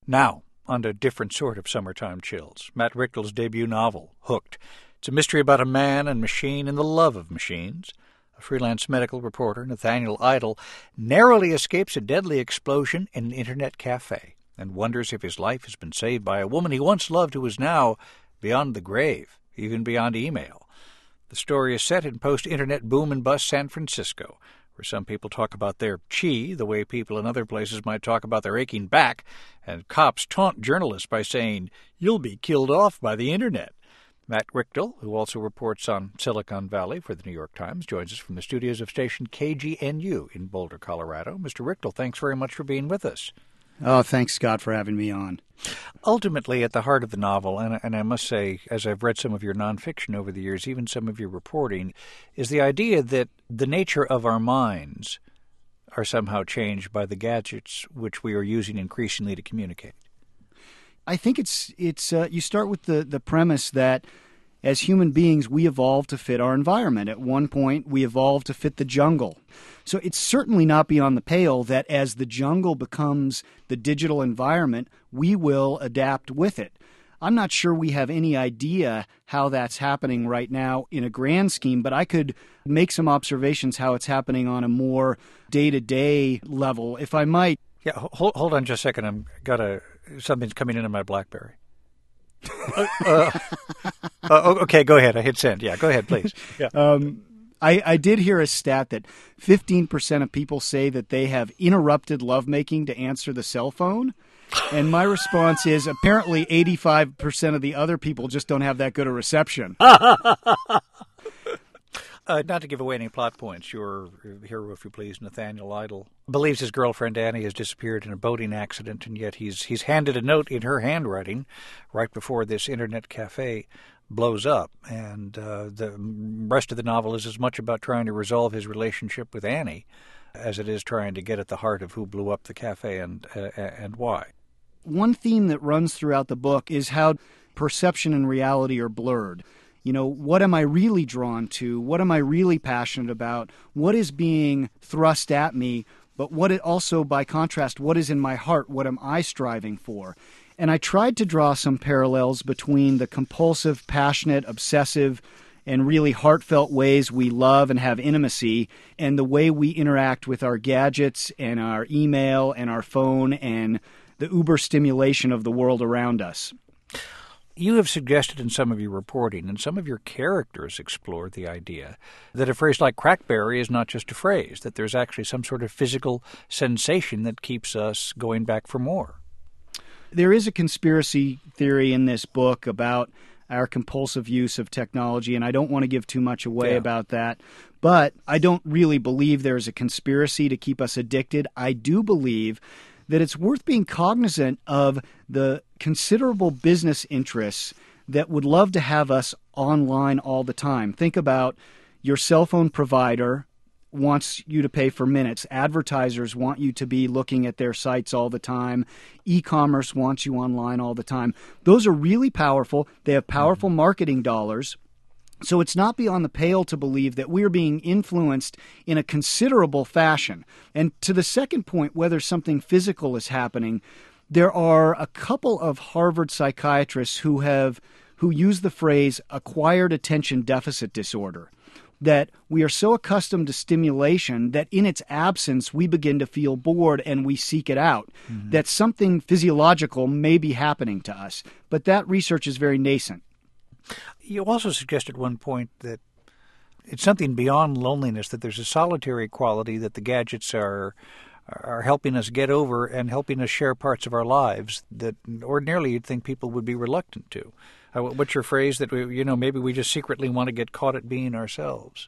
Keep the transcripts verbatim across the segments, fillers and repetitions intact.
Now, on to a different sort of summertime chills. Matt Richtel's debut novel, Hooked. It's a mystery about a man and machine and the love of machines. A freelance medical reporter, Nathaniel Idle, narrowly escapes a deadly explosion in an internet cafe and wonders if his life has been saved by a woman he once loved who is now beyond the grave, even beyond email. The story is set in post-internet boom and bust San Francisco, where some people talk about their chi the way people in other places might talk about their aching back, and cops taunt journalists by saying, "You'll be killed off by the internet." Matt Richtel, who also reports on Silicon Valley for the New York Times, joins us from the studios of station K G N U in Boulder, Colorado. Mister Richtel, thanks very much for being with us. Oh, thanks, Scott, for having me on. Ultimately, at the heart of the novel, and, and I must say, as I've read some of your nonfiction over the years, even some of your reporting, is the idea that the nature of our minds are somehow changed by the gadgets which we are using increasingly to communicate. I think it's it's uh, you start with the, the premise that as human beings, we evolved to fit our environment. At one point, we evolved to fit the jungle. So it's certainly not beyond the pale that as the jungle becomes the digital environment, we will adapt with it. I'm not sure we have any idea how that's happening right now in a grand scheme, but I could make some observations how it's happening on a more day-to-day level, if I might. Yeah, hold, hold on just a second. I've got a something's coming in on my BlackBerry. uh, uh, uh, okay, go ahead. I hit send. Yeah, go ahead, please. Yeah. Um, I, I did hear a stat that fifteen percent of people say that they have interrupted lovemaking to answer the cell phone. And my response is apparently eighty-five percent of the other people just don't have that good a reception. Uh, not to give away any plot points, your hero, if you please, Nathaniel Idle, believes his girlfriend Annie has disappeared in a boating accident, and yet he's he's handed a note in her handwriting right before this internet cafe blows up. And uh, the rest of the novel is as much about trying to resolve his relationship with Annie as it is trying to get at the heart of who blew up the cafe and uh, and why. One theme that runs throughout the book is how perception and reality are blurred. You know, what am I really drawn to? What am I really passionate about? What is being thrust at me? But what it also, by contrast, what is in my heart? What am I striving for? And I tried to draw some parallels between the compulsive, passionate, obsessive, and really heartfelt ways we love and have intimacy and the way we interact with our gadgets and our email and our phone and the uber stimulation of the world around us. You have suggested in some of your reporting, and some of your characters explore the idea that a phrase like crackberry is not just a phrase, that there's actually some sort of physical sensation that keeps us going back for more. There is a conspiracy theory in this book about our compulsive use of technology, and I don't want to give too much away yeah. about that. But I don't really believe there's a conspiracy to keep us addicted. I do believe that it's worth being cognizant of the considerable business interests that would love to have us online all the time. Think about your cell phone provider wants you to pay for minutes. Advertisers want you to be looking at their sites all the time. E-commerce wants you online all the time. Those are really powerful. They have powerful marketing dollars. So it's not beyond the pale to believe that we're being influenced in a considerable fashion. And to the second point, whether something physical is happening, there are a couple of Harvard psychiatrists who have who use the phrase acquired attention deficit disorder, that we are so accustomed to stimulation that in its absence we begin to feel bored and we seek it out, mm-hmm. that something physiological may be happening to us. But that research is very nascent. You also suggested at one point that it's something beyond loneliness, that there's a solitary quality that the gadgets are are helping us get over and helping us share parts of our lives that ordinarily you'd think people would be reluctant to. Uh, what's your phrase that, we, you know, maybe we just secretly want to get caught at being ourselves?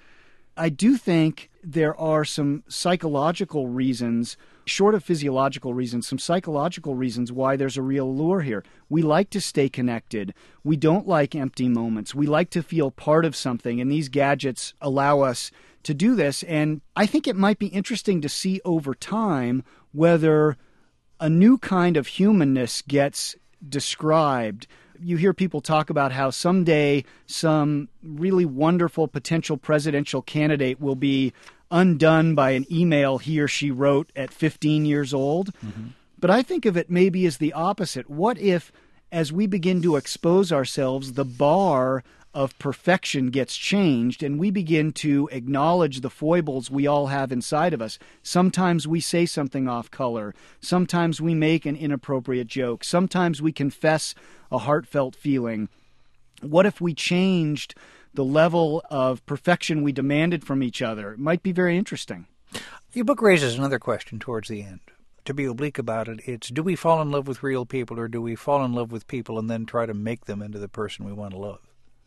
I do think there are some psychological reasons, short of physiological reasons, some psychological reasons why there's a real allure here. We like to stay connected. We don't like empty moments. We like to feel part of something, and these gadgets allow us to do this. And I think it might be interesting to see over time whether a new kind of humanness gets described. You hear people talk about how someday some really wonderful potential presidential candidate will be undone by an email he or she wrote at fifteen years old. Mm-hmm. But I think of it maybe as the opposite. What if, as we begin to expose ourselves, the bar of perfection gets changed and we begin to acknowledge the foibles we all have inside of us? Sometimes we say something off color. Sometimes we make an inappropriate joke. Sometimes we confess a heartfelt feeling. What if we changed the level of perfection we demanded from each other? It might be very interesting. Your book raises another question towards the end. To be oblique about it, it's do we fall in love with real people, or do we fall in love with people and then try to make them into the person we want to love?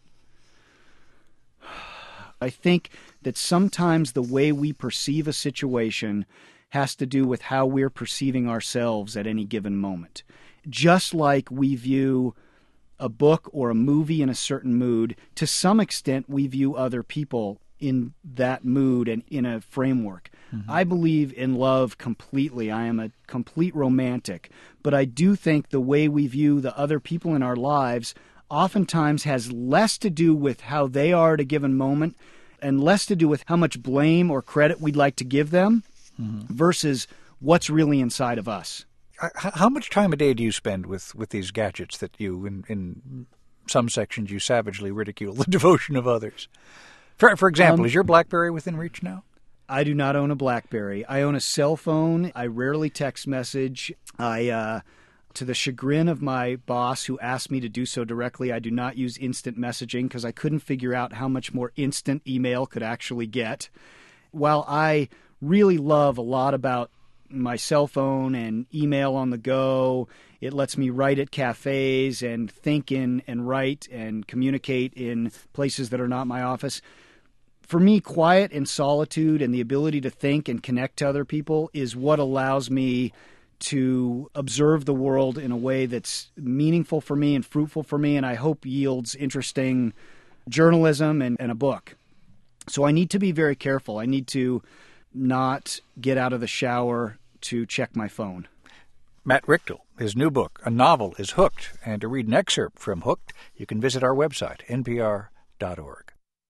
I think that sometimes the way we perceive a situation has to do with how we're perceiving ourselves at any given moment. Just like we view a book or a movie in a certain mood, to some extent we view other people in that mood and in a framework. Mm-hmm. I believe in love completely. I am a complete romantic. But I do think the way we view the other people in our lives oftentimes has less to do with how they are at a given moment and less to do with how much blame or credit we'd like to give them mm-hmm. versus what's really inside of us. How much time a day do you spend with, with these gadgets that you, in, in some sections, you savagely ridicule the devotion of others? For, for example, um, is your BlackBerry within reach now? I do not own a BlackBerry. I own a cell phone. I rarely text message. I, uh, to the chagrin of my boss who asked me to do so directly, I do not use instant messaging because I couldn't figure out how much more instant email could actually get. While I really love a lot about my cell phone and email on the go, it lets me write at cafes and think in and write and communicate in places that are not my office. For me, quiet and solitude and the ability to think and connect to other people is what allows me to observe the world in a way that's meaningful for me and fruitful for me, and I hope yields interesting journalism and, and a book. So I need to be very careful. I need to not get out of the shower to check my phone. Matt Richtel, his new book, a novel, is Hooked, and to read an excerpt from Hooked, you can visit our website, N P R dot org.